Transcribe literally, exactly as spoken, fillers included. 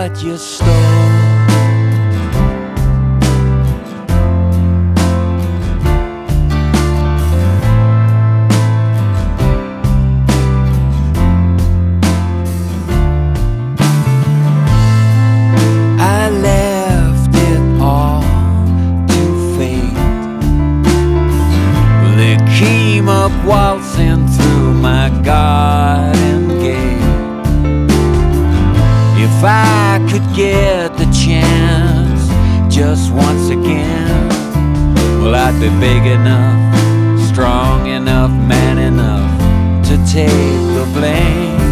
what you stole. I left it all to fate. Well, it came up waltzing through my garden gate. If I could get the chance just once again, well, I'd be big enough, strong enough, man enough to take the blame.